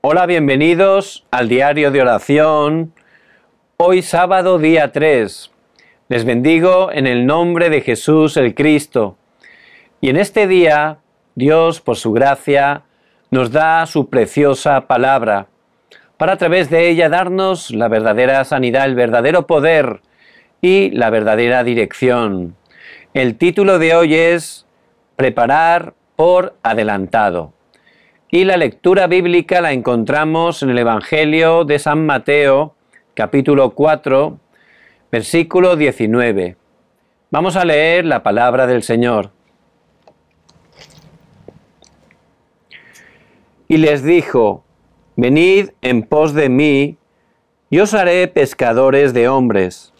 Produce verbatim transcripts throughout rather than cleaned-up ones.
Hola, bienvenidos al diario de oración. Hoy sábado día tres. Les bendigo en el nombre de Jesús el Cristo. Y en este día, Dios, por su gracia, nos da su preciosa palabra, para a través de ella darnos la verdadera sanidad, el verdadero poder y la verdadera dirección. El título de hoy es Preparar por adelantado. Y la lectura bíblica la encontramos en el Evangelio de San Mateo, capítulo cuatro, versículo diecinueve. Vamos a leer la palabra del Señor. Y les dijo: venid en pos de mí, y os haré pescadores de hombres.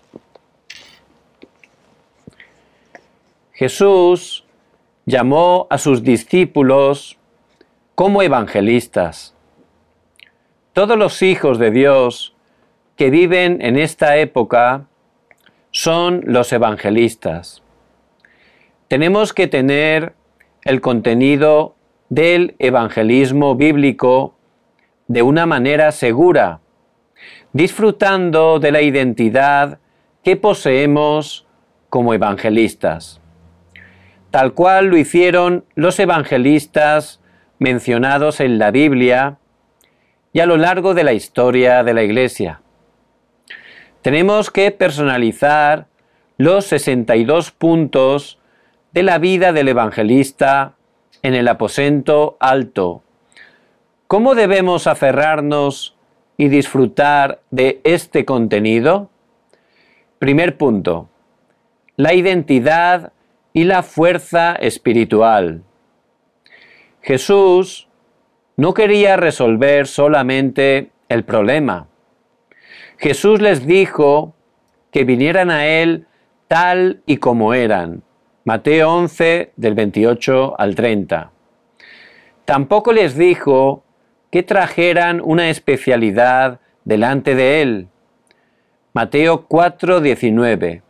Jesús llamó a sus discípulos como evangelistas. Todos los hijos de Dios que viven en esta época son los evangelistas. Tenemos que tener el contenido del evangelismo bíblico de una manera segura, disfrutando de la identidad que poseemos como evangelistas, tal cual lo hicieron los evangelistas mencionados en la Biblia y a lo largo de la historia de la Iglesia. Tenemos que personalizar los sesenta y dos puntos de la vida del evangelista en el aposento alto. ¿Cómo debemos aferrarnos y disfrutar de este contenido? Primer punto: la identidad y la fuerza espiritual. Jesús no quería resolver solamente el problema. Jesús les dijo que vinieran a Él tal y como eran. Mateo once, del veintiocho al treinta. Tampoco les dijo que trajeran una especialidad delante de Él. Mateo cuatro, diecinueve.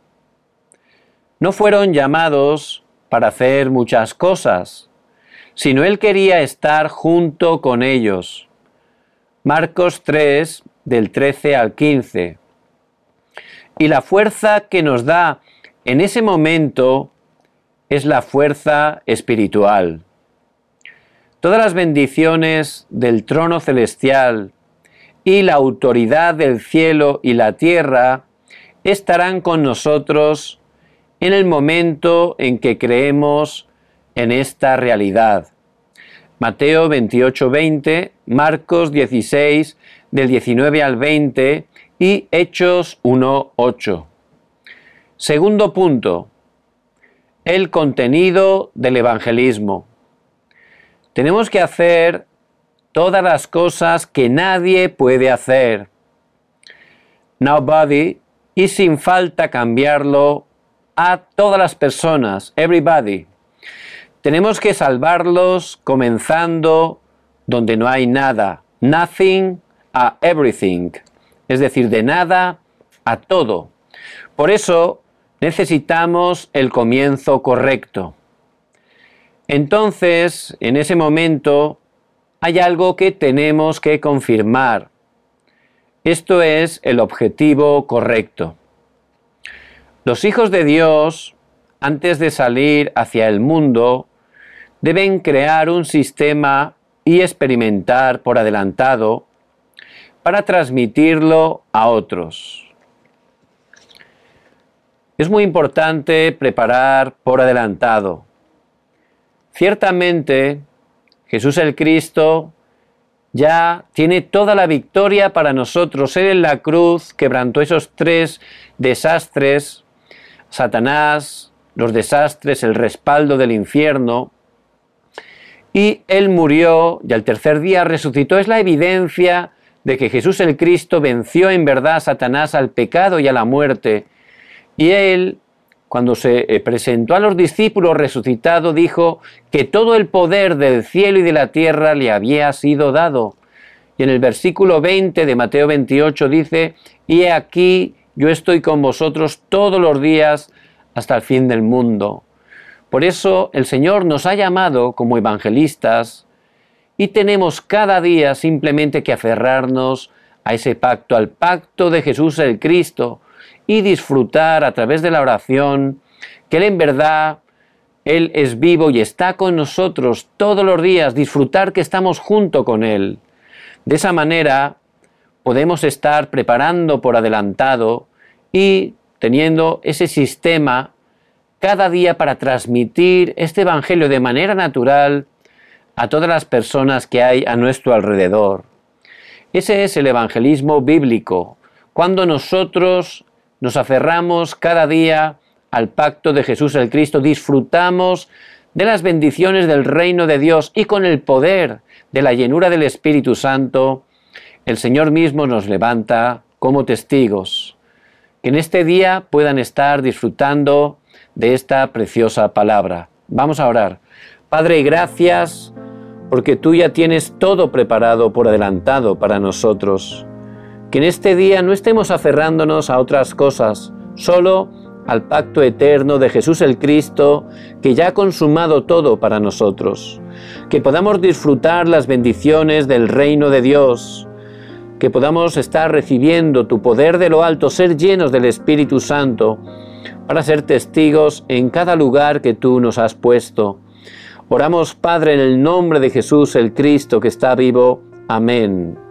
No fueron llamados para hacer muchas cosas, sino Él quería estar junto con ellos. Marcos tres, del trece al quince. Y la fuerza que nos da en ese momento es la fuerza espiritual. Todas las bendiciones del trono celestial y la autoridad del cielo y la tierra estarán con nosotros en el momento en que creemos en esta realidad. Mateo veintiocho, veinte, Marcos dieciséis, del diecinueve al veinte y Hechos uno, ocho. Segundo punto: el contenido del evangelismo. Tenemos que hacer todas las cosas que nadie puede hacer. Nobody, y sin falta cambiarlo a todas las personas, everybody. Tenemos que salvarlos comenzando donde no hay nada, nothing a everything, es decir, de nada a todo. Por eso necesitamos el comienzo correcto. Entonces, en ese momento, hay algo que tenemos que confirmar. Esto es el objetivo correcto. Los hijos de Dios, antes de salir hacia el mundo, deben crear un sistema y experimentar por adelantado para transmitirlo a otros. Es muy importante preparar por adelantado. Ciertamente, Jesús el Cristo ya tiene toda la victoria para nosotros. Él en la cruz quebrantó esos tres desastres: Satanás, los desastres, el respaldo del infierno. Y Él murió y al tercer día resucitó. Es la evidencia de que Jesús el Cristo venció en verdad a Satanás, al pecado y a la muerte. Y Él, cuando se presentó a los discípulos resucitado, dijo que todo el poder del cielo y de la tierra le había sido dado. Y en el versículo veinte de Mateo veintiocho dice: y he aquí, yo estoy con vosotros todos los días hasta el fin del mundo. Por eso el Señor nos ha llamado como evangelistas y tenemos cada día simplemente que aferrarnos a ese pacto, al pacto de Jesús el Cristo, y disfrutar a través de la oración que Él en verdad, Él es vivo y está con nosotros todos los días, disfrutar que estamos junto con Él. De esa manera podemos estar preparando por adelantado y teniendo ese sistema cada día para transmitir este Evangelio de manera natural a todas las personas que hay a nuestro alrededor. Ese es el evangelismo bíblico, cuando nosotros nos aferramos cada día al pacto de Jesús el Cristo, disfrutamos de las bendiciones del reino de Dios y con el poder de la llenura del Espíritu Santo, el Señor mismo nos levanta como testigos, que en este día puedan estar disfrutando de esta preciosa palabra. Vamos a orar. Padre, gracias porque tú ya tienes todo preparado por adelantado para nosotros. Que en este día no estemos aferrándonos a otras cosas, solo al pacto eterno de Jesús el Cristo, que ya ha consumado todo para nosotros. Que podamos disfrutar las bendiciones del reino de Dios, que podamos estar recibiendo tu poder de lo alto, ser llenos del Espíritu Santo, para ser testigos en cada lugar que tú nos has puesto. Oramos, Padre, en el nombre de Jesús el Cristo, que está vivo. Amén.